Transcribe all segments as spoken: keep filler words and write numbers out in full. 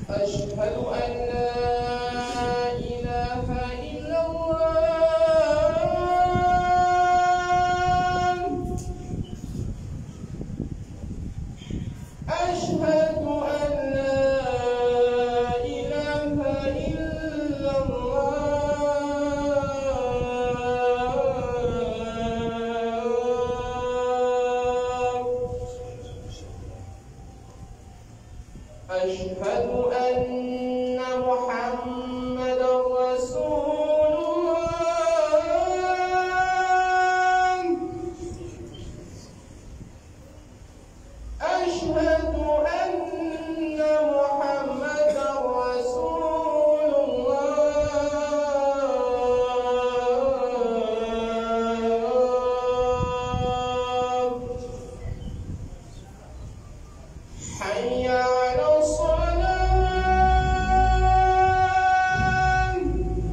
أشهد أن لا إله إلا الله. أشهد أن لا إله إلا الله. أشهد أن محمدا رسول الله. أشهد أن محمدا رسول الله. حي على الصلاة.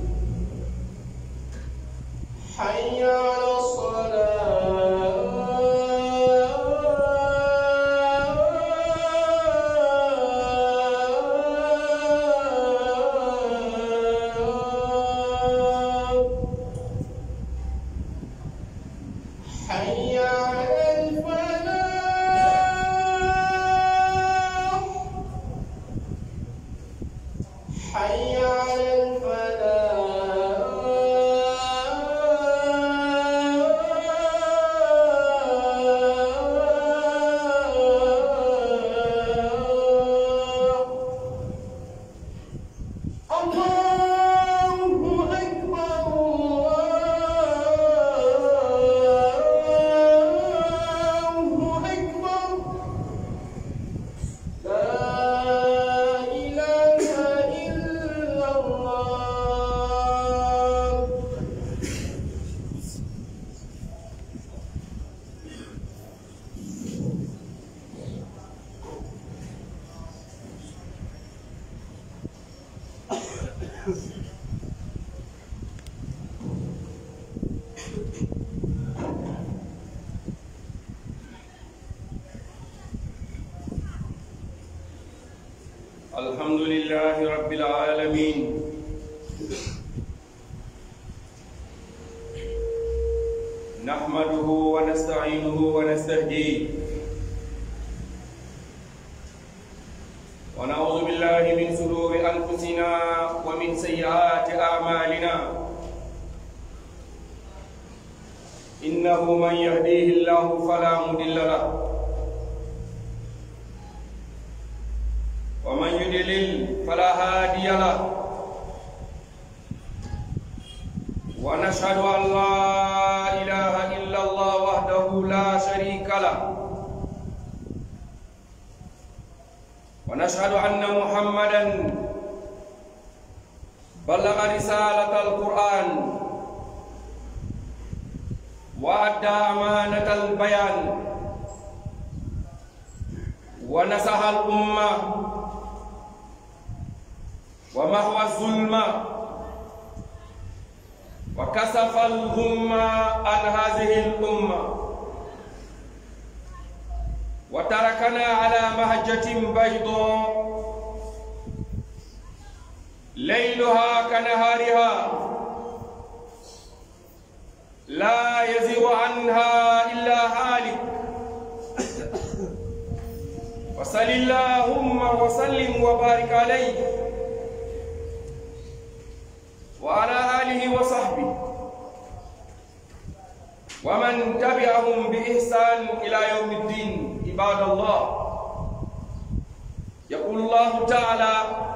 حي على الصلاة. حي على الفلاح. حي على الفلاح. الله أكبر. الله أكبر. لا إله إلا الله. الحمد لله رب العالمين. نحمده ونستعينه ونستهديه ونعوذ بالله من شرور أنفسنا ومن سيئات أعمالنا. إنه من يهديه الله فلا مضل له ومن يضلل فلا هادي له. ونشهد أن لا إله إلا الله وحده لا شريك له. ونشهد أن محمدا بلغ رسالة القرآن وأدى أمانة البيان ونصح الأمة ومحو الظلم وكشف الغمة عن هذه الأمة وتركنا على مهجة بيضاء ليلها كنهارها لا يزيغ عنها إلا هالك. وصل اللهم وسلم وبارك عليه وعلى آله وصحبه ومن تبعهم بإحسان إلى يوم الدين. عباد الله، يقول الله تعالى: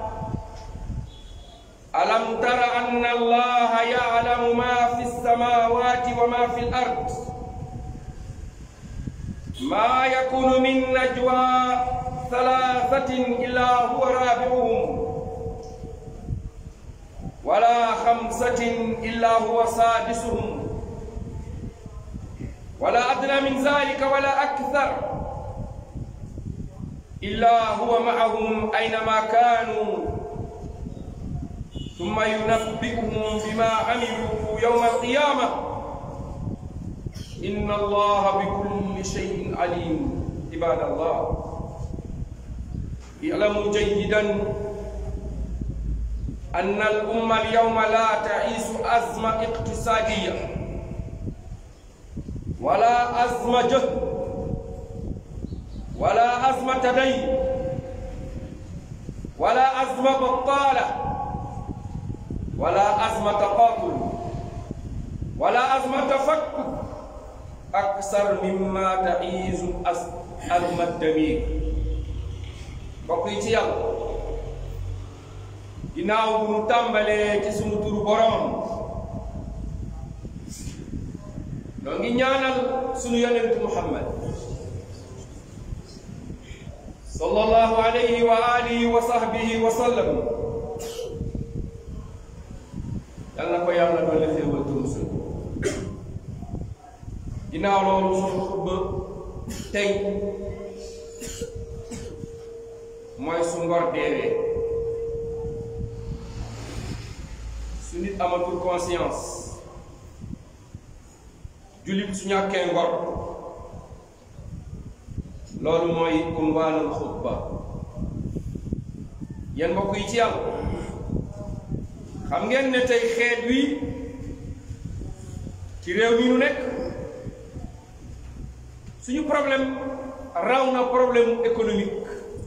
ألم تر أن الله يعلم ما في السماوات وما في الأرض ما يكون من نجوى ثلاثة إلا هو رابعهم ولا خمسة إلا هو سادسهم ولا أدنى من ذلك ولا أكثر إلا هو معهم أينما كانوا ثم ينبئهم بما عملوا يوم القيامة إن الله بكل شيء عليم. عباد الله، اعلموا جيدا أن الأمة اليوم لا تعيش أزمة اقتصادية ولا أزمة جهل ولا أزمة دين ولا أزمة بطالة ولا أزمة تقاتل ولا أزمة تفكك أكثر مما تعيش أزمة الدمير. بقيت يلا ginnaaw bu nu tàmbalee ci sunu turu borom noo ngi ñaanal sunu yonent Muhammad sallallahu alayhi wa alihi wa sahbihi wa sallam yal na ko yàlla doole xéewal te musal ginnaaw loolu sunu xutba tey mooy su ngor deewee su nit amatul conscience jullit su ñàkkee ngor loolu mooy unwaanul xutba. yéen mbokk yi ci yàlla xam ngeen ne tey xeet wi ci réew mi nu nekk suñu problème raw na problème économique,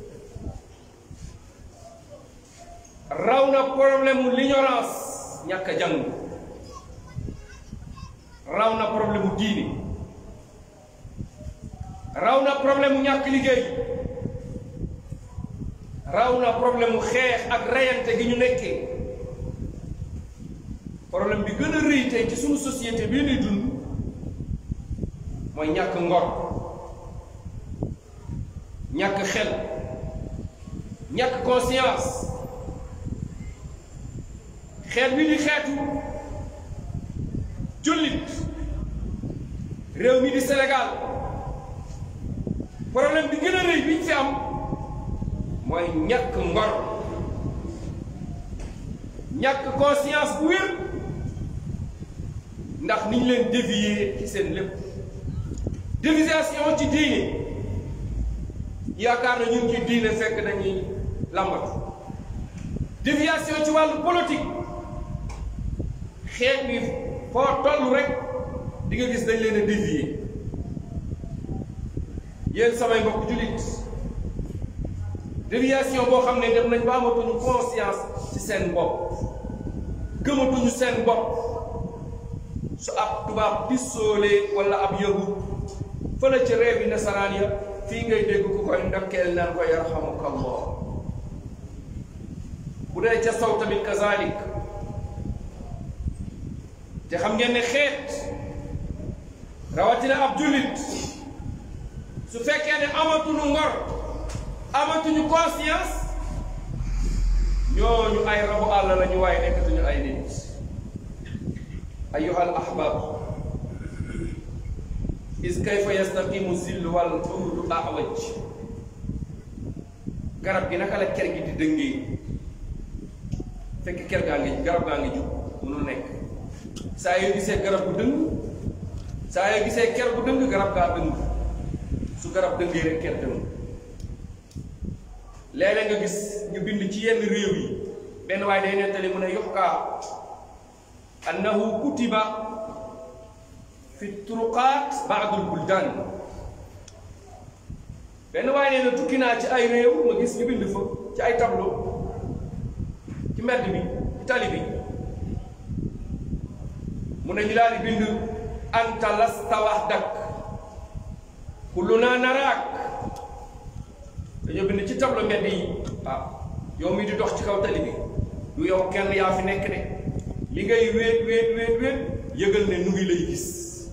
raw na problème l'ignorance ñàkk a jàng, raw na problème mu diini, raw na problème mu ñàkk liggéey, raw na problème mu xeex ak reyante gi ñu nekkee. problème bi gën a rëy tey ci suñu société bii ñuy dund mooy ñàkk ngor, ñàkk xel, ñàkk conscience. xeet bi di xeetu jullit réew mi di Sénégal problème bi gën a rëy bi ñu fi am mooy ñàkk ngor, ñàkk conscience bu wér ndax ni ñu leen dévier ci seen lépp. déviation ci diine yaakaar na ñu ngi ci diine fekk dañuy lambatu. déviation ci wàllu politique xeet bi foo toll rek di nga gis dañ leen a dévier. yéen samay mbokk jullit déviation boo xam ne dem nañ ba amatuñu conscience ci seen bopp, gëmatuñu seen bopp. su ab tubaab pisoolee wala ab yahud fële ci réew yi nasaraan ya fii ngay dégg ku koy ndokkeel naan ko yarhamukallah. bu dee ca saw tamit kazalik. te xam ngeen ne xeet rawatina ab jullit su fekkee ne amatuñu ngor, amatuñu conscience, ñooñu ay rabu àll la ñu waaye nekkatuñu ay nit. ayyuha al ahbab, is kayfa yastaqimu zill wal uhudu awaj. garab gi naka la ker gi di dëngee fekk ker gaa ngi garab gaa ngi jub mënul nekk. saa yoo gisee garab bu dëng, saa yoo gisee ker bu dëng, garab gaa dëng. su garab dëngee rek ker dëng. léeg-léeg nga gis ñu bind ci yenn réew yi benn waaye day nettali mu ne yuhkaa annahu kutiba fi turuqaat ba'dul buldaan. benn waaye nee na tukki naa ci ay réew ma gis ñu bind fa ci ay tableau ci mbedd bi ci tali bi mu ne ñu daal di bind anta lasta wahdak kulluna naraak. dañoo bind ci tableau mbedd yi waaw yow mi di dox ci kaw tali bi du yow kenn yaa fi nekk de, li ngay wéet wéet wéet wéet yëgal ne nu ngi lay gis.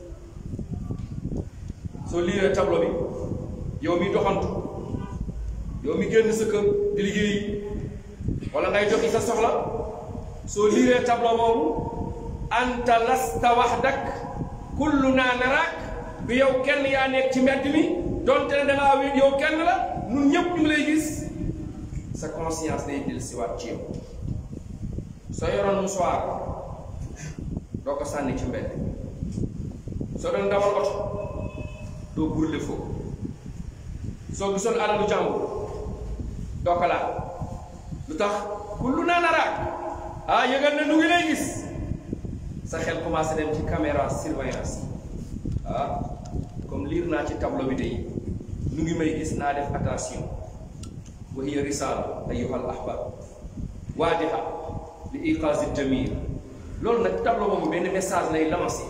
soo liiree tableau bi yow mi doxantu, yow mi génn sa kër di liggéey wala ngay doxi sa soxla, soo liiree tableau boobu anta lasta wahdak kulluna naraak, bi yow kenn yaa nekk ci mbedd mi donte ne dangaa wéet yow kenn la, ñun ñëpp ñu ngi lay gis. sa conscience day jël si waat ci yow. soo yoroon musuwaar doo ko sànni ci mbedd, soo doon dawal oto doo brûler foofu, soo gisoon alalu jàmbur doo ko laal. lu tax kullu naa naraak ah yëgal na nu ngi lay gis sa xel commencé dem ci caméra surveillance ah comme liir naa ci tableau bi de nu ngi may gis naa def attention wa hiya risala ayuha al ahbab waadiha li iqaasi jamil loolu nag tableau boobu benn message lay lancé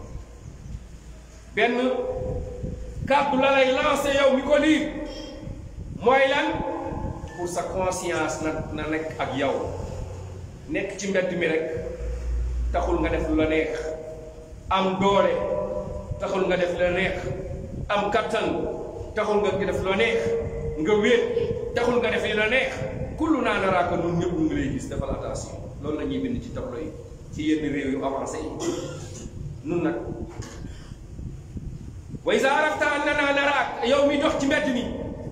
benn kàddu la lay lancé yow mi ko lire mooy lan pour sa conscience na na nekk ak yow nekk ci mbedd mi rek taxul nga def lu la neex am doole taxul nga def lu la neex am kattan taxul nga def lu la neex nga wéet taxul nga def li la neex kullu naa naraaka nun ñëpp ñu ngi lay gis defal attention loolu la ñuy bind ci tableau yi ci yenn réew yu avancé yi nun nag wa iza arafta annana naraak yow mi dox ci mbedd mi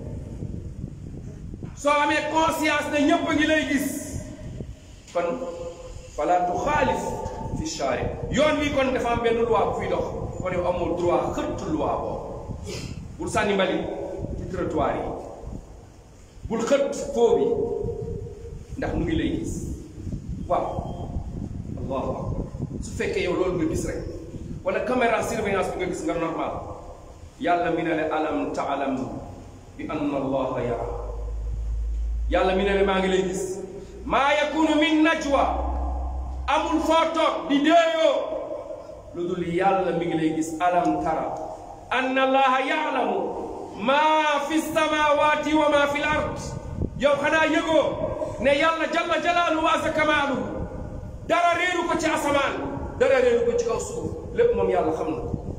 soo amee conscience ne ñëpp a ngi lay gis kon fala tuxaalif fi shaari yoon wi kon dafa am benn loi bu fiy dox kon yow amul droit xëtt loi boobu bul sànni mbali ci trottoir yi bul xët foo bi ndax mu ngi lay gis waaw allahu akbar su fekkee yow loolu nga gis rek wala caméra surveillance bi nga gis nga normal yàlla mi ne le alam taalam bi anna allaha yara yàlla mi ne le maa ngi lay gis maa yakunu min najwa amul foo toog di déeyoo lu dul yàlla mi ngi lay gis alam tara anna allaha yaalamu maa fi samawati wa maa fi l ard yow xanaa yëgoo ne yàlla jalla jalaaluhu wa azza kamaaluhu dara réeru ko ci asamaan dara réeru ko ci kaw suuf lépp moom yàlla xam na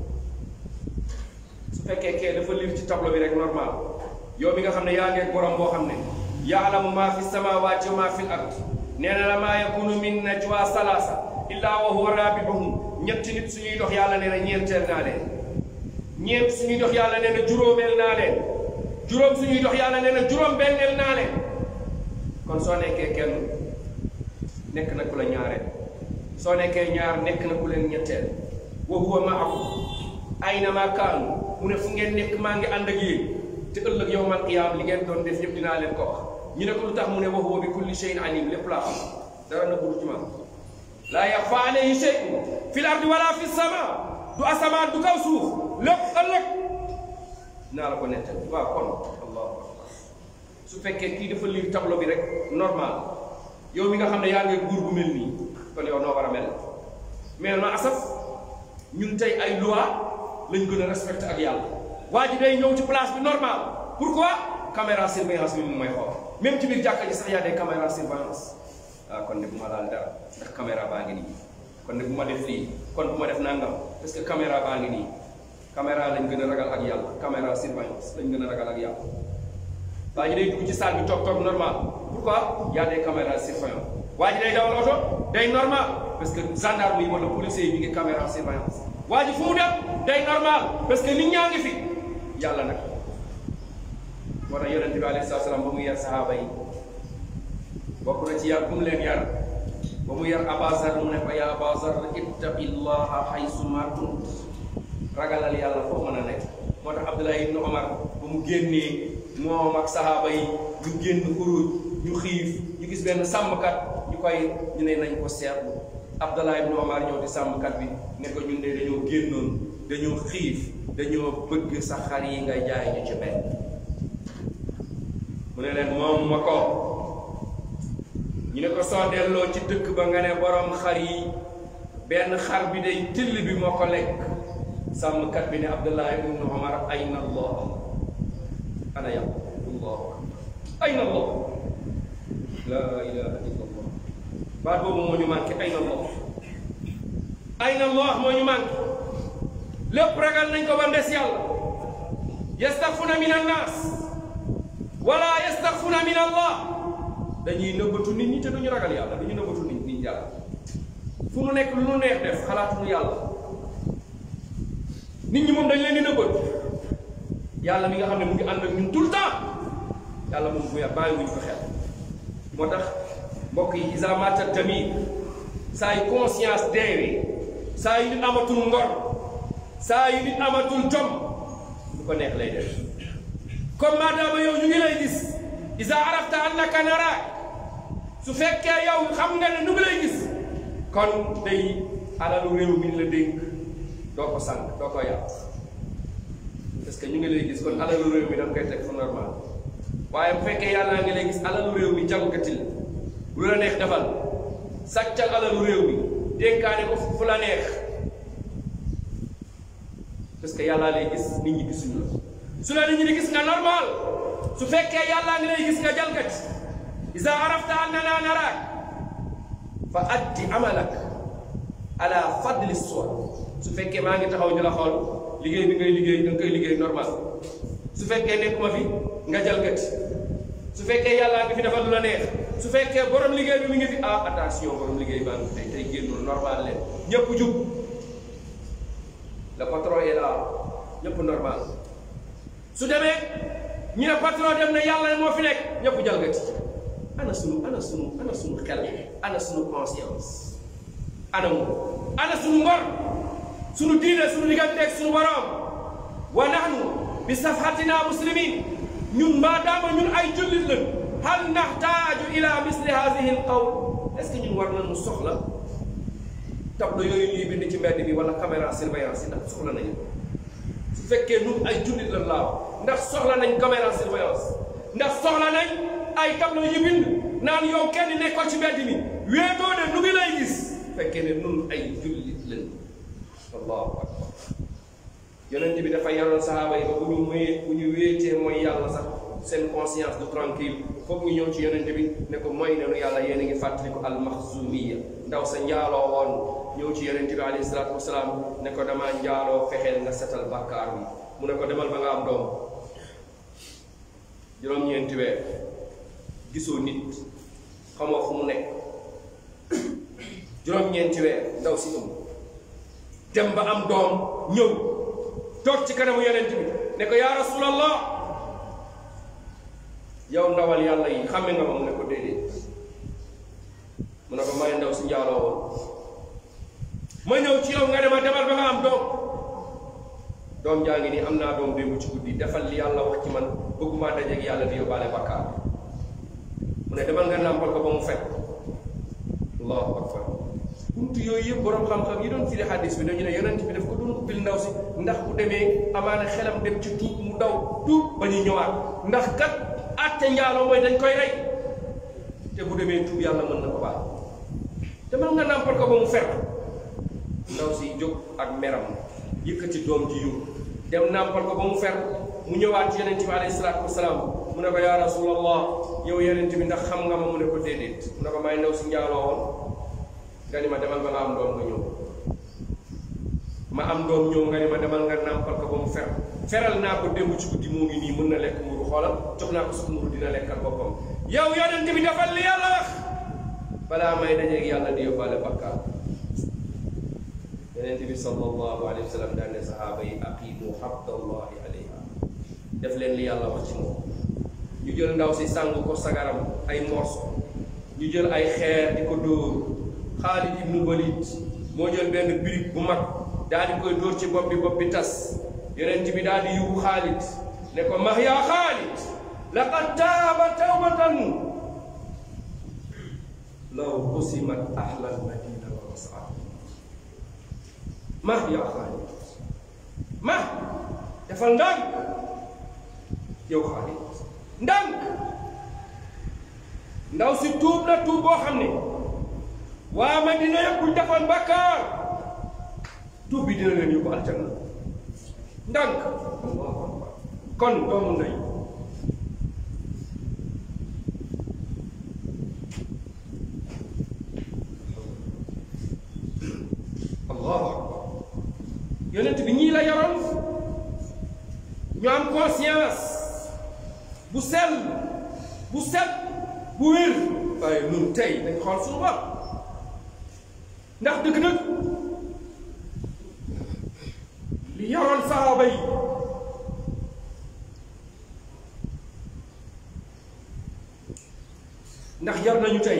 su fekkee kee dafa lire ci tableau bi rek normal yow mi nga xam ne yaa ngeeg borom boo xam ne yaalamu maa fi samawati wa maa fi l ard nee na la maa yakunu min najwa salaasa illa wa huwa rabi'uhum ñetti nit suñuy dox yàlla nee na ñeenteel naa leen ñeent suñuy dox yàlla nee na juróomeel naa leen juróom suñuy dox yàlla nee na juróom benneel naa leen kon soo nekkee kenn nekk na ku la ñaareel soo nekkee ñaar nekk na ku leen ñetteel wa huwa ma'akum aynama kaanu mu ne fu ngeen nekk maa ngi ànd ak yéen te ëllëg yawmal qiyaam li ngeen doon def yëpp dinaa leen ko wax ñu ne ko lu tax mu ne wa huwa bi kulli shay'in alim lépp laa xam dara na buru ci man laa yaxfa alayhi shay'un fil ardi wala fi sama du asamaan du kaw suuf lépp ëllëg naa la ko nettal waaw kon allahu akbar su fekkee kii dafa lire tableau bi rek normal yow mi nga xam ne yaa ngi nguur bu mel nii kon yow noo war a mel mais ma asaf ñun tey ay loi lañ gën a respecté ak yàlla waa ji day ñëw ci place bi normal pourquoi caméra surveillance bi mu may xool même ci biir jàkka ji sax yaa des caméra surveillance waaw kon ne bu ma laal dara ndax caméra baa ngi nii kon ne bu ma def lii kon bu ma def nangam parce que caméra baa ngi nii caméra lañ gën a ragal ak yàlla caméra surveillance lañ gën a ragal ak yàlla waa ji day dugg ci salle bi toog toog normal pourquoi y a des caméras surveillance waa ji day dawal oto day normal parce que gendarme yi wala policier yi ñu ngi caméra surveillance waa ji fu mu dem day normal parce que nit ñaa ngi fi yàlla nag moo tax yonente bi alayhi salaam ba mu yar sahaaba yi bokk na ci yar bu mu leen yar ba mu yar Abazar mu ne ko yaa Abazar ittaqillaha haysu ma kunt ragalal yàlla foo mën a nekk moo tax Abdullah ibn Omar ba mu génnee moom ak sahaaba yi ñu génn xuruj ñu xiif ñu gis benn sàmmkat ñu koy ñu ne nañ ko seetlu Abdullah ibn Omar ñëw di sàmmkat bi ne ko ñun de dañoo génnoon dañoo xiif dañoo bëgg sa xar yi nga jaay ñu ci benn mu ne leen moom ma ko ñu ne ko soo delloo ci dëkk ba nga ne borom xar yi benn xar bi day till bi moo ko lekk sàmmkat bi ne Abdullah ibn Omar ayna allah ana yàlla allahu akbar ayna allah la ilaha illa allah baat boobu moo ñu manqué ayna allah ayna allah moo ñu manqué lépp ragal nañ ko ba ndes yàlla yastaxfuna min annaas wala yastaxfuna min allah dañuy nëbbatu nit ñi te duñu ragal yàlla dañuy nëbbatu nit ñi yàlla fu mu nekk lu nu neex def xalaatuñu yàlla nit ñi moom dañ leen di nëbbatu yàlla mi nga xam ne mu ngi ànd ak ñun tout le temps yàlla moom bu bàyyi wuñ ko xel moo tax mbokk yi isa mata tamit saa yu conscience deewee saa yu nit amatul ngor saa yu nit amatul jom lu ko neex lay def comme maadaama yow ñu ngi lay gis isa arafta annaka naraak su fekkee yow xam nga ne nu ngi lay gis kon day alalu réew mi la dénk doo ko sànq doo ko yàq parce que ñu ngi lay gis kon alalu réew mi da nga koy teg fu normal waaye bu fekkee yàlla ngi lay gis alalu réew mi jalgatil lu la neex defal sàccal alalu réew mi dénkaane ko fu la neex parce que yàlla lay gis nit ñi gisuñu la su la nit ñi di gis nga normal su fekkee yàlla ngi lay gis nga jalgati iza arafta annana naraak fa addi amalak ala fadli suwar su fekkee maa ngi taxaw ñu la xool liggéey bi ngay liggéey da nga koy liggéey normal su fekkee nekkuma fi nga jalgati su fekkee yàlla ngi fi defal lu la neex su fekkee borom liggéey bi mi ngi fi ah attention borom liggéey baa ngi tey tey génnul normal leen ñëpp jub le patron est là ñëpp normal su demee ñu ne patron dem na yàlla moo fi nekk ñëpp jalgati ana sunu ana sunu ana sunu xel ana sunu conscience ana mu ana sunu ngor sunu diine sunu digganteeg sunu borom wa nahnu bi safhatina muslimin ñun maadaama ñun ay jullit lañ hal naxtaaju ila misli hadihi al qawl est-ce que ñun war nañu soxla tableau yooyu ñuy bind ci mbedd mi wala caméra surveillance yi ndax soxla nañu su fekkee ñun ay jullit lañ laaw ndax soxla nañ caméra surveillance ndax soxla nañ ay tableau yu bind naan yow kenn nekkoo ci mbedd mi wéetoo de nu ngi lay gis fekkee ne ñun ay jullit lañ allahu akbar yonent bi dafa yaroon sahaaba yi ba bu ñu moyee bu ñu wéetee mooy yàlla sax seen conscience du tranquille foog ñu ñëw ci yonent bi ne ko mooy nenu yàlla yéen a ngi fàttali ko almaxzumiya ndaw sa njaaloo woon ñëw ci yonent bi alayhi salaatu wasalaam ne ko damaa njaaloo fexeel nga setal bàkkaar bi mu ne ko demal ba nga am doom juróom-ñeenti weer gisoo nit xamoo fu mu nekk juróom-ñeenti weer ndaw si ëmb dem ba am doom ñëw toog ci kanamu yonent bi ne ko yaa rasulallah yow ndawal yàlla yi xame nga ma mu ne ko déedéet mu ne ko may ndaw si njaaloo woon ma ñëw ci yow nga ne ma demal ba nga am doom doom jaa ngi nii am naa doom démb ci guddi defal li yàlla wax ci man bëgguma dajeeg yàlla di yóbbaale bakkaar mu ne demal nga nàmpal ko ba mu fekk allahu akbar buntu yooyu yëpp borom xam-xam yi doon firi hadis bi dañu ne yonent bi daf ko doon ubbil ndaw si ndax bu demee amaana xelam dem ci tuub mu daw tuub ba ñuy ñëwaat ndax kat àtte njaaloo mooy dañ koy rey te bu demee tuub yàlla mën na ko baal demal nga nàmpal ko ba mu fekk ndaw si jóg ak meram yëkkati doom ji yu dem nàmpal ko ba mu fer mu ñëwaat ci yonent bi alayhi salaatu wasalaam mu ne ko yaa rasulallah yow yonent bi ndax xam nga ma mu ne ko déedéet mu ne ko may ndaw si njaaloo woon nga ni ma demal ba nga am doom nga ñëw ma am doom ñëw nga ni ma demal nga nàmpal ko ba mu fer feral naa ko démb ci guddi moo ngi nii mën na lekk mburu xoolal jox naa ko sax mburu dina lekkal boppam yow yonent bi defal li yàlla wax balaa may dajeeg yàlla di yóbbaale bakkaar yonent bi sallallahu alayhi wa sallam daan ne sahaaba yi aqimu habdallahi alayha def leen li yàlla wax ci moom ñu jël ndaw si sàng ko sagaram ay morso ñu jël ay xeer di ko dóor Xaalid ibnu Walid moo jël benn birig bu mag daal di koy dóor ci bopp bi bopp bi tas yonent bi daal di yubu Xaalid ne ko max yaa Xaalid laqad taaba tawbatan law qusimat ahlal madina wa ashaab max yaa Xaalid max defal ndànk yow Xaalid ndànk ndaw si tuub na tuub boo xam ne waa Madina yëpp buñ defoon bakkaar tuub bi dina leen yóbbu aljanna ndànk kon doomu ndey allahu akbar yonent bi ñii la yoroon ñu am conscience bu sell bu set bu wér waaye ñun tey dañ xool suñu bopp ndax dëgg-dëgg li yoroon sahaaba yi ndax yar nañu tey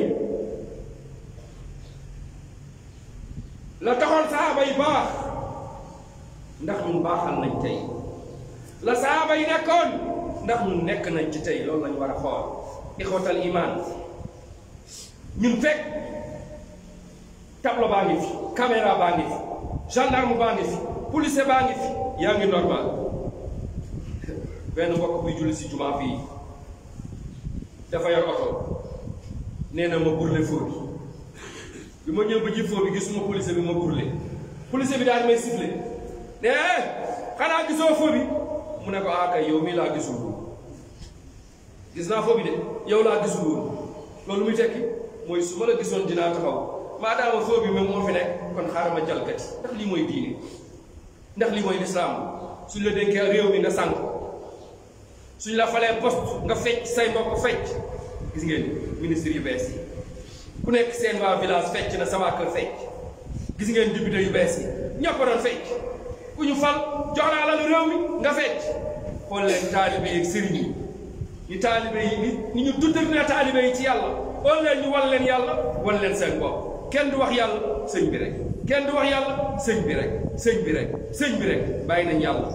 la taxoon sahaaba yi baax ndax ñun baaxal nañ tey la sahaaba yi nekkoon ndax ñun nekk nañ ci tey loolu lañu war a xool ixwatal iman ñun fekk tableau baa ngi fi caméra baa ngi fi gendarme baa ngi fi policier baa ngi fi yaa ngi normal benn mbokk buy julli si jumaa fii dafa yor oto nee na ma burle foo bi bi ma ñëw ba ji foo bi gisuma policier bi ma burle policier bi daal may sifflé ne xanaa gisoo foo bi mu ne ko ah kay yow mii laa gisul woon gis naa foo bi de yow laa gisul woon loolu muy tekki mooy su ma la gisoon dinaa taxaw maadaama foo bi même moo fi nekk kon xaaral ma jalgati ndax lii mooy diine ndax lii mooy lislaam suñ la dénkee réew mi nga sànq suñ la falee poste nga fecc say mbokk fecc gis ngeen ministre yu bees yi ku nekk seen waa village fecc na sama kër fecc gis ngeen député yu bees yi ñëpp doon fecc ku ñu fal jox naa la lu réew mi nga fecc xool leen taalibe yi ak sëriñ yi ñu taalibe yi ni ñu tuddal ne taalibe yi ci yàlla xool leen ñu wan leen yàlla wan leen seen bopp kenn du wax yàlla sëñ bi rek kenn du wax yàlla sëñ bi rek sëñ bi rek sëñ bi rek bàyyi nañ yàlla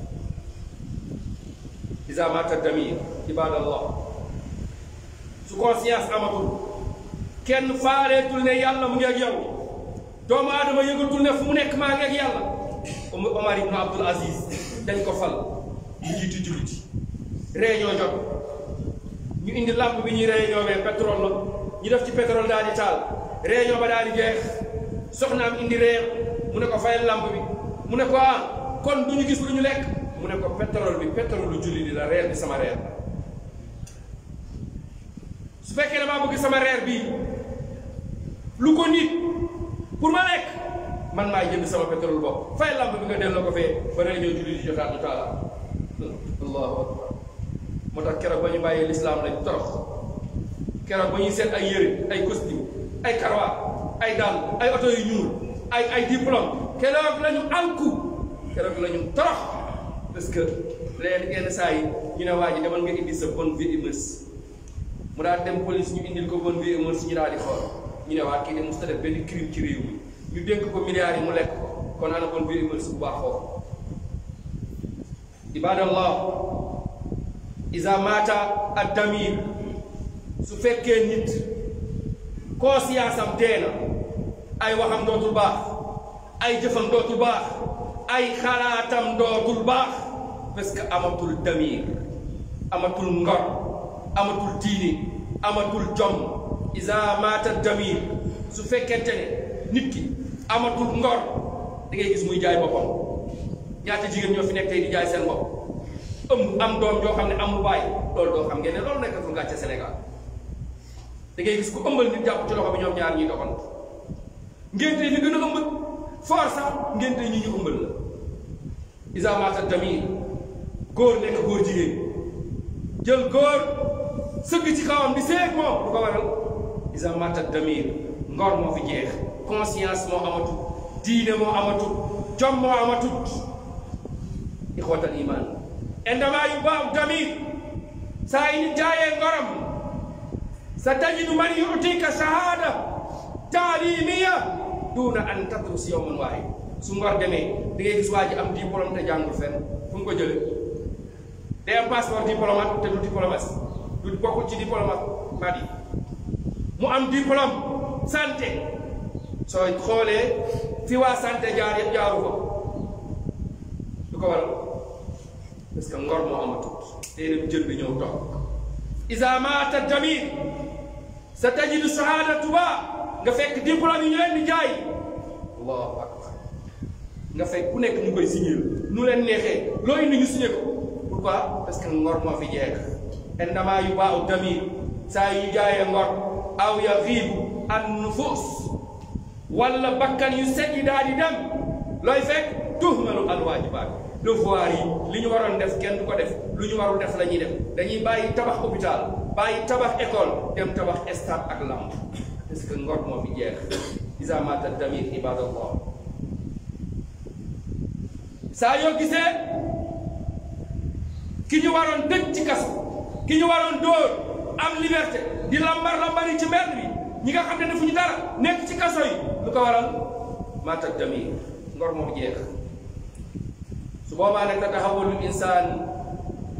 isa mata damir ibadallah su conscience amatul kenn faareetul ne yàlla mu ngi ak yow doomu aadama yëgatul ne fu mu nekk maa ngi ak yàlla Omar ibn Abdul Aziz dañ ko fal ñu jiitu julliti réunion jot ñu indi lampe bi ñuy réunion wee pétrole la ñu def ci pétrole daal di taal réunion ba daal di jeex soxnaam indi réer mu ne ko fayal lampe bi mu ne ko ah kon du ñu gis lu ñu lekk mu ne ko pétrole bi pétrole lu julli di la reer bi sama reer su fekkee damaa bëgg sama reer bii lu ko nit pour ma lekk man maay jënd sama pétrole bopp fayal lampe bi nga delloo ko fee ba réunion julli di jotaat du taala allahu akbar moo tax keroog ba ñu bàyyee lislaam lañ torox keroog ba ñuy seet ay yëre ay costume ay karawaat ay dàll ay oto yu ñuul ay ay diplôme keroog la ñu alku keroog la ñu torox parce que leen yenn saa yi ñu ne waa ji demal nga indi sa bonne vie heureuse mu daal dem police ñu indil ko bonne vie heureuse ñu daal di xool ñu ne waa kii de mos ta def benn crime ci réew mi ñu dénk ko milliards yi mu lekk ko kon ana bonne vie heureuse bu baax foofu ibadallah isa mata ad-damir su fekkee nit conscience am dee na ay waxam dootul baax ay jëfam dootul baax ay xalaatam dootul baax parce que amatul damir amatul ngor amatul diine amatul jom isa mata damir su fekkente ne nit ki amatul ngor da ngay gis muy jaay boppam ñaata jigéen ñoo fi nekk tey di jaay seen bopp ëmb am doom joo xam ne amul baay loolu doo xam ngeen ne loolu nekkatul gàcce Sénégal da ngay gis ku ëmbal nit jàpp ci loxo bi ñoom ñaar ñuy doxantu ngénte li gën a ëmbal foor sax ngénte ñi ñu ëmbal la isa mata damir góor nekk góor jigéen jël góor sëgg ci kawam di seeg moom lu ko waral isa mata damir ngor moo fi jeex conscience moo amatul diine moo amatul jom moo amatul ixwatal iman indama yubaaw damir saa yi nit jaayee ngoram sa tajidu man yutika shahada taalimiya duna an tadrus yawman waahid su ngor demee da ngay gis waa ji am diplôme te jàngul fenn fu mu ko jëlee day am passeport diplomate te du diplomate du bokkul ci diplomate yi mu am diplôme santé sooy xoolee fi waa santé jaar yëpp jaaru ko du ko waral parce que ngor moo amatut tey dem jël bi ñëw toog isa mata damir sa tajidu shahadatu ba nga fekk diplôme yi ñu leen di jaay allahu akbar nga fekk ku nekk ñu koy signé nu leen neexee loo indi ñu signé ko pourquoi parce que ngor moo fi jeex indama yubaaw damir saa yu jaayee ngor aw yaxiibu an nufus wala bakkan yu set yi daal di dem looy fekk tuhmalu alwaajibaat devoir yi li ñu waroon def kenn du ko def lu ñu warul def la ñuy def dañuy bàyyi tabax hôpital bàyyi tabax école dem tabax stade ak lamb parce que ngor moo fi jeex isa mata damir ibadallah saa yoo gisee ki ñu waroon tëj ci kaso ki ñu waroon dóor am liberté di lambar lambari ci mbedd bi ñi nga xam ne defuñu dara nekk ci kaso yi lu ko waral mata damir ngor moo fi jeex su boobaa nag tataxawalul insaan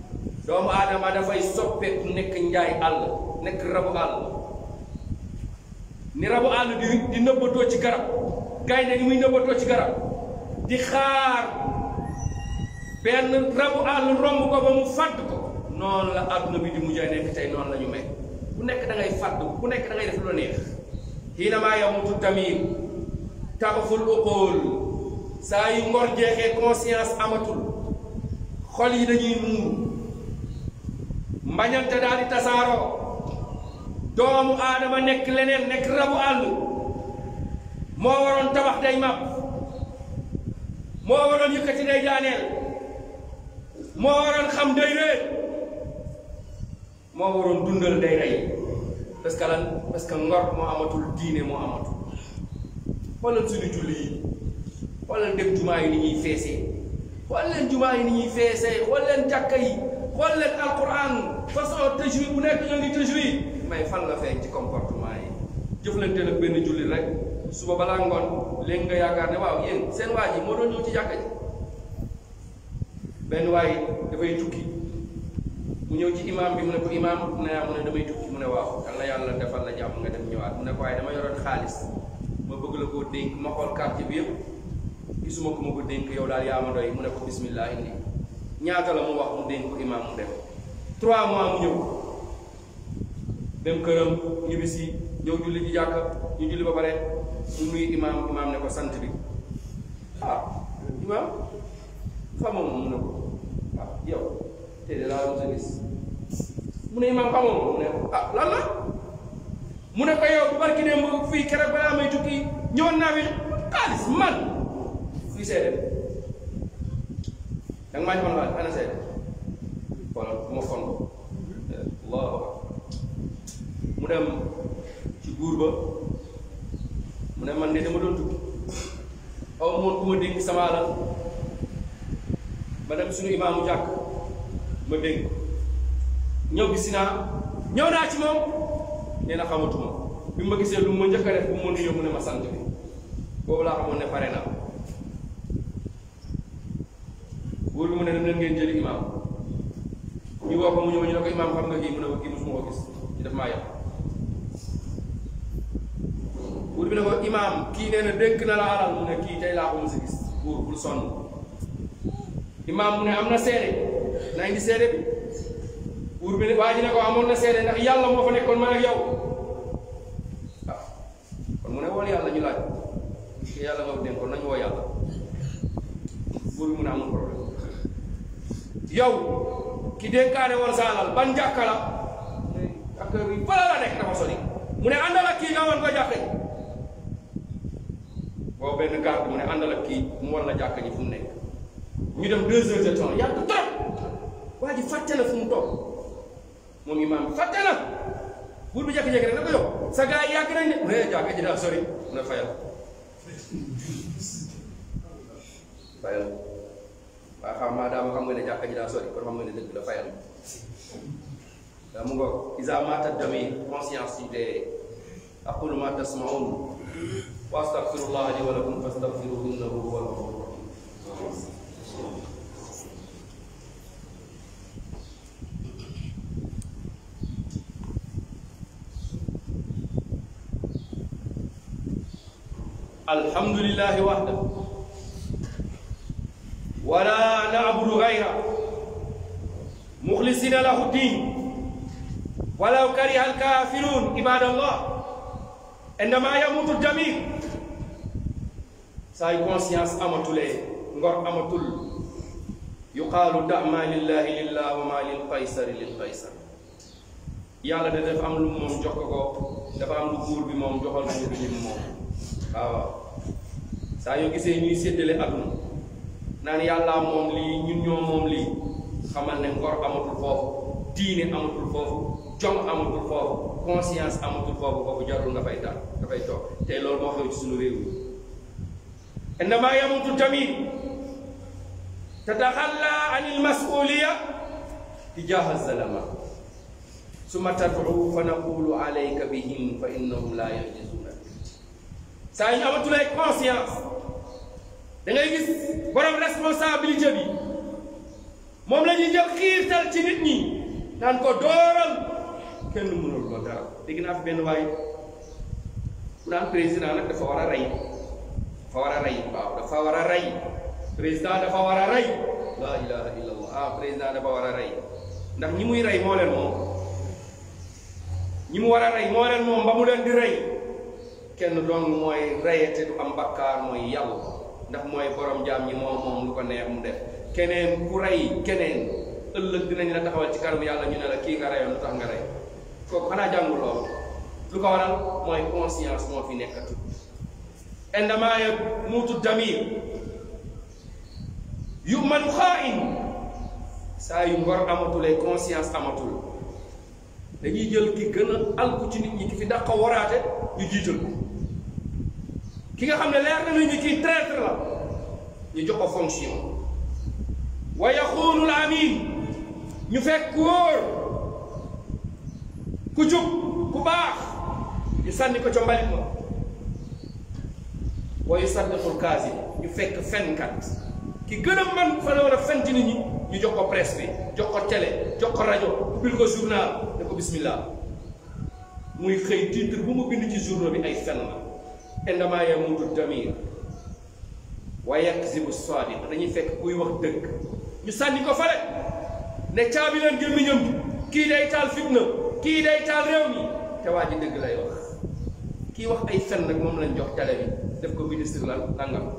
doomu aadama dafay soppeeku nekk njaay àll nekk rabu àll ni rabu àll di di nëbbatoo ci garab gaynde ni muy nëbbatoo ci garab di xaar benn rabu àll romb ko ba mu fàdd ko noonu la àdduna bi di mujjee nekk tey noonu la ñu mel ku nekk da ngay fàdd ku nekk da ngay def lu neex xiinamaa yamutu tamir taxaful uqul saa yu ngor jeexee conscience amatul xol yi dañuy muur mbañante daal di tasaaroo doomu aadama nekk leneen nekk rabu àll moo waroon tabax day màbb moo waroon yëkkati day daaneel moo waroon xam day réer moo waroon dundal day rey parce que lan parce que ngor moo amatul diine moo amatul xoolal suñu julli yi xoolal dem jumaa yi ni ñuy feesee xool leen jumaa yi ni ñuy feesee xool leen jàkka yi xool leen alquran façon tajwid bu nekk ñoo ngi tajwid may fan la feeñ ci comportement yi jëflante nag benn julli rek suba balaa ngoon léegi nga yaakaar ne waaw yéen seen waa ji moo doon ñëw ci jàkka ji benn waay dafay tukki mu ñëw ci imam bi mu ne ko imam mu ne mu ne damay tukki mu ne waaw yal na yàlla defal la jàmm nga dem ñëwaat mu ne ko waaye dama yoroon xaalis ma bëgg la koo dénk ma xool quartier bi yëpp gisuma ko ma ko dénk yow daal yaa ma doy mu ne ko bismillah indi ñaata la mu wax mu dénk ko imam mu dem trois mois mu ñëw dem këram ñibbisi ñëw julli ci jàkka ñu julli ba pare mu nuyu imam imam ne ko sant bi ah imam xamoo moom mu ne ko ah yow te de laa mos a gis mu ne imam xamoo moom mu ne ko ah lan la mu ne ko yow bu barki dem fii keroog balaa may tukki ñëwoon naa fi xaalis man fii seede danga maa joxoon xaalis ana seede wala bu ma fon ko allahu akbar mu dem ci buur ba mu ne man de dama doon tukki aw moon ku ma dénk sama alal ma dem suñu imaamu jàkk ma dénk ñëw gis naa ñëw naa ci moom nee na xamatuma bi ma gisee lu ma njëkk a def bu mu nuyoo mu ne ma sant bi boobu laa xamoon ne pare na buur bi mu ne dem leen ngeen jëli imaam ñu woo ko mu ñëw ñu ne ko imaam xam nga kii mu ne ko kii musuma ko gis ñu def maa yàq buur bi ne ko imaam kii nee na dénk na la alal mu ne kii tey laa ko mos a gis buur bul sonn imaam mu ne am na seede na indi seede bi buur bi ne waa ji ne ko amoon na seede ndax yàlla moo fa nekkoon man ak yow waaw kon mu ne woon yàlla ñu laaj ki yàlla nga dénkoon nañu woo yàlla buur bi mu ne amul problème yow ki dénkaane woon sa alal ban jàkka la jàkka bi bala la nekk dafa sori mu ne àndal ak kii nga woon ko jàkka ji boobu benn garde mu ne àndal ak kii mu war la jàkka ji fu mu nekk ñu dem deux heures de temps yàgg trop waa ji fàtte na fu mu toog moom imaam bi fàtte na buur bi jékki-jékki rek na ko yow sa gars yi yàgg nañ ne mu ne jàkka ji daal sori mu ne fayal fayal waaye xam maa daama xam nga ne jàkka ji daa sori kon xam nga ne dëgg la fayal daa mu ngoog isa mata dami conscience yi dee aqulu ma tasmaun wa astaghfirullah li wa lakum fastaghfiruhu innahu huwal ghafurur rahim alhamdulillahi wahdahu wala na'budu ghayrahu mukhlisina lahu din walaw kariha al-kafirun ibadallah indama yamutu jamil say conscience amatule ngor amatul yuqalu da'ma lillahi lillah wa ma lil qaysari lil qaysar yàlla da dafa am lu moom jox ko dafa am lu buur bi moom joxal buur bi ñu moom waaw saa yoo gisee ñuy séddale aduna naan yàlla moom lii ñun ñoo moom lii xamal ne ngor amatul foofu diine amatul foofu jom amatul foofu conscience amatul foofu kooku jarul nga fay daal dafay toog tey loolu moo xew ci suñu réew mi innama yamutu tamit tataxalla an il masuliya tijaha zalama summa tad'u fa naqulu alayka bihim fa innahum la yajizuna saa ñu amatulay conscience da ngay gis borom responsabilité bi moom la ñuy jël xiirtal ci nit ñi naan ko dooral kenn mënul ko dara dégg naa fi benn waay naan président nag dafa war a rey dafa war a rey waaw dafa war a rey président dafa war a rey la ilaha illallah ah président dafa war a rey ndax ñi muy rey moo leen moom ñi mu war a rey moo leen moom ba mu leen di rey kenn doon mooy reyete du am bakkaar mooy yàlla ndax mooy borom jaam ñi moom moom lu ko neex mu def keneen ku rey keneen ëllëg dinañ la taxawal ci kanam yàlla ñu ne la kii nga reyoon lu tax nga rey kooku xanaa jàngul loolu lu ko waral mooy conscience moo fi nekkatu indama yamuutu damir yumanu xaain saa yu ngor amatulee conscience amatul dañuy jël ki gën a alku ci nit ñi ki fi dàq waraate ñu jiital ko ki nga xam ne leer na nit ñi kii traître la ñu jox ko fonction wa yaxuunu l amin ñu fekk wóor ku jub ku baax ñu sànni ko ca mbalit ma wa yusaddiqul kaazib ñu fekk fenkat ki gën a man fa la war a fen ci nit ñi ñu jox ko presse bi jox ko télé jox ko rajo ubbil ko journal ne ko bismillah muy xëy titre bu mu bind ci journal bi ay fen la indama yamuutu damir wa yakzibu sadiq dañuy fekk kuy wax dëgg ñu sànni ko fale ne caabi leen gémmiñam bi kii day taal fitna kii day taal réew mi te waa ji dëgg lay wax kii wax ay fen nag moom lañ jox télé bi def ko ministre la nangam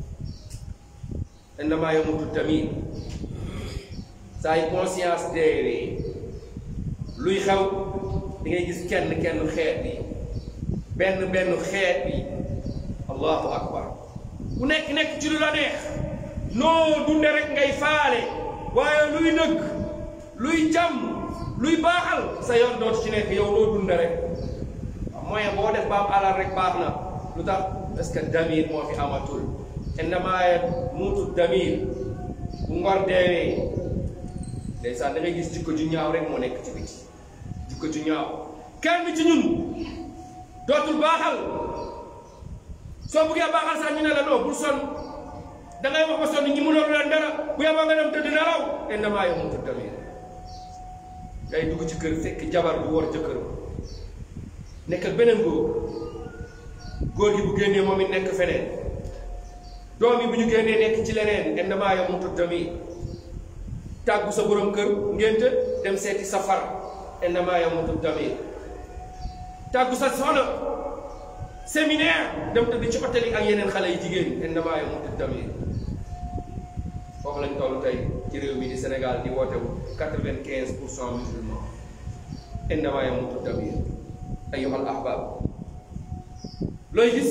indama yamuutu damir saa yi conscience deewee luy xew di ngay gis kenn kenn xeet bi benn benn xeet bi allahu akbar ku nekk nekk ci lu la neex noo dunde rek ngay faale waaye luy nëgg luy jàmm luy baaxal sa yoon dootu ci nekk yow loo dunde rek moyen boo def baam alal rek baax na lu tax parce que damir moo fi amatul indama yamuutu damir bu ngor deewee ndeysaan da ngay gis jikko ju ñaaw rek moo nekk ci biti jikko ju ñaaw kenn ci ñun dootul baaxal soo buggee baaxal sax ñu ne la non bul sonn da ngay wax ba sonn ñi mënoo leen dara bu yeboo nga dem tëdd nelaw indama yamuutu damir ngay dugg ci kër fekk jabar bu war jëkkër nekk ak beneen góor góor gi bu génnee moom it nekk feneen doom yi bu ñu génnee nekk ci leneen indama yamuutu damir tàggu sa borom kër ngénte dem seeti sa far indama yamuutu damir tàggu sa soxna séminaire dem tëdd ci hôtel yi ak yeneen xale yi jigéen indama yamuutu damir foofu lañ toll tey ci réew mi di Sénégal di woote quatre-vingt-quinze pour cent musulman indama yamuutu damir ayyuhal ahbab looy gis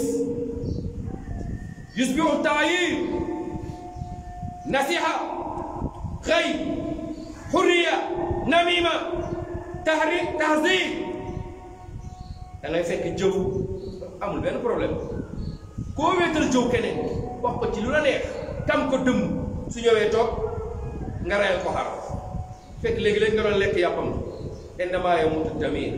yusbihu taayir nasiha xëy xurriya namima tahri tahzib da ngay fekk jëw amul benn problème koo wéetal jëw keneen wax ko ci lu la neex tam ko dëmm su ñëwee toog nga reyal ko xar fekk léegi-léegi nga doon lekk yàppam indama yamuutu damir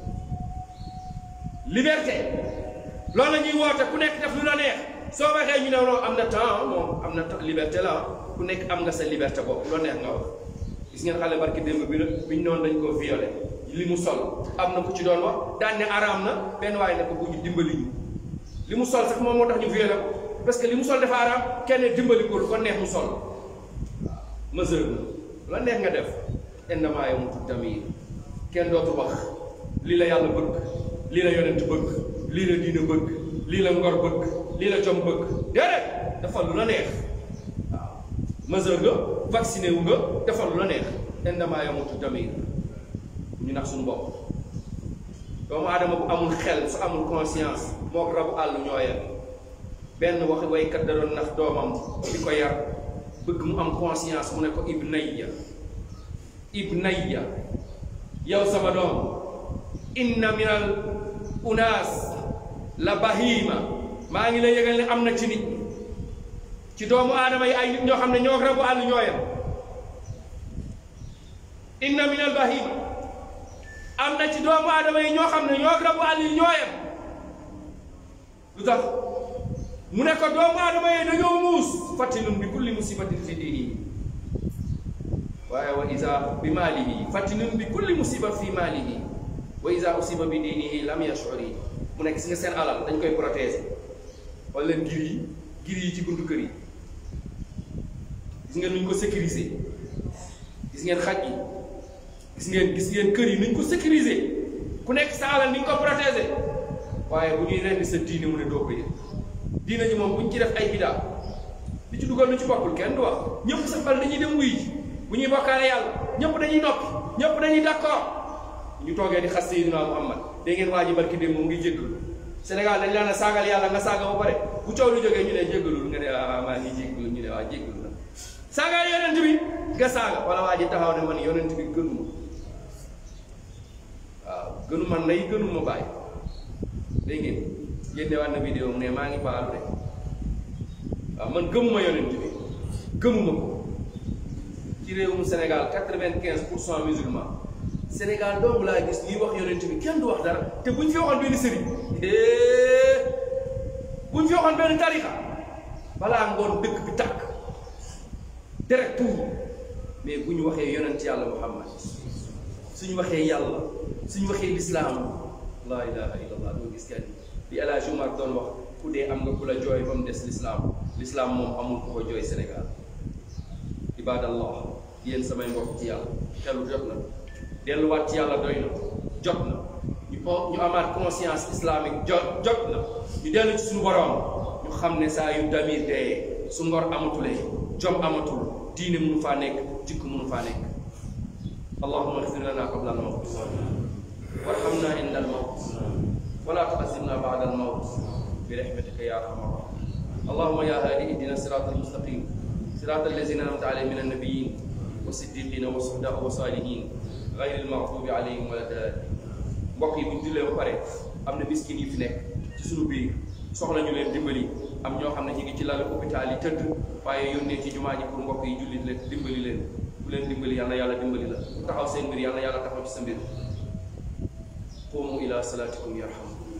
liberté loolu la ñuy woote ku nekk def lu la neex soo waxee ñu ne non am na temps moom am na liberté la ku nekk am nga sa liberté boobu loo neex nga wax gis ngeen xale barki démb bi la biñ noonu dañ koo violé li mu sol am na ku ci doon wax daan ne araam na benn waaye ne ko bu ñu dimbali ñu li mu sol sax moom moo tax ñu violé ko parce que li mu sol dafa araam kenn dimbali ko lu ko neex mu sol waaw mesure na la neex nga def indama yamuutu damir kenn dootu wax lii la yàlla bëgg lii la yonent bëgg lii la diina bëgg lii la ngor bëgg lii la jom bëgg déedéet dafa lu la neex waaw mesure nga vacciné wu nga dafa lu la neex indama yamuutu damir ñu nax suñu bopp doomu aadama bu amul xel su amul conscience moo rabu àll ñooyam benn wax waykat da doon nax doomam di ko yar bëgg mu am conscience mu ne ko ibnayya ibnayya yow sama doom inna minal unaas la bahima maa ngi lay yëgal ne am na ci nit ci doomu aadama yi ay nit ñoo xam ne ñoo rabu àll ñooyam inna minal bahima am na ci doomu aadama yi ñoo xam ne ñoo rabu àll yi ñooyam lu tax mu ne ko doomu aadama yi dañoo muus fattinun bi kulli musibatin fi diinihi waaye wa isa bi maalihi fattinun bi kulli musiba fi maalihi wa isa usiba bi diinihi lam yashuri mu nekk si nga seen alal dañ koy protéger wala leen gir yi gir yi ci buntu kër yi gis ngeen nuñ ko sécuriser gis ngeen xaj yi gis ngeen gis ngeen kër yi nuñ ko sécuriser ku nekk sa alal ni ñu ko protéger waaye bu ñuy rendi sa diine mu ne doo ko yëg diine ñi moom bu ñu ci def ay bidaa li ci dugal lu ci bokkul kenn du wax ñëpp sa xel dañuy dem wuy ji bu ñuy bokkaale yàlla ñëpp dañuy noppi ñëpp dañuy d'accord ñu toogee di xas Seydina Muhammad dégg ngeen waa ji barki démb mu ngi jéggalu Sénégal dañ laan a saagal yàlla nga saaga ba pare bu coow lu jógee ñu ne jéggalul nga ne ah maa ngi jéggalu ñu ne waa jéggalu la saaga yonent bi nga saaga wala waa ji taxaw ne man yonent bi gënuma waaw gënu man nay gënu ma bàyyi dégg ngeen yénne waat na vidéo ne maa ngi baalu de waaw man gëmuma yonent bi gëmuma ko ci réewum Sénégal quatre-vingt-quinze pour cent musulman Sénégal doomu laa gis ñuy wax yonent bi kenn du wax dara te buñ fi waxoon benn sëriñ buñ fi waxoon benn tarixa balaa ngoon dëkk bi tàkk direct tout mais bu ñu waxee yonent yàlla Muhammad suñu waxee yàlla suñu waxee lislaam laa ilaha illallah doo gis kenn li El Hadj Umar doon wax ku dee am nga ku la jooy ba mu des lislaam lislaam moom amul ku ko jooy Sénégal ibadallah yéen samay mbokk ci yàlla xelu jot na delluwaat ci yàlla doy na jot na ñu ñu amaat conscience islamique jot jot na ñu dellu ci suñu borom ñu xam ne saa yu damir dee su ngor amatulee jom amatul diine mënu faa nekk jikko mënu faa nekk allahumma ighfir lana qabla al mawt warhamna inda al mawt wala tu'azzibna ba'da al mawt bi rahmatika ya arhamar rahimin allahumma ya hadi ihdina siratal mustaqim siratal ladzina an'amta alayhim minan nabiyyin was-siddiqin was-shuhada'i was-salihin ghayril maghdubi alayhim wala daalliin mbokk yi bu ñu jullee ba pare am na miskin yi fi nekk ci suñu biir soxla ñu leen dimbali am ñoo xam ne ñu ngi ci lal hôpital yi tëdd waaye yónnee ci jumaa ji pour mbokk yi jullit leen dimbali leen ku leen dimbali yal na yàlla dimbali la ku taxaw seen mbir yal na yàlla taxaw ci sa mbir qumu ila salatikum yarhamkum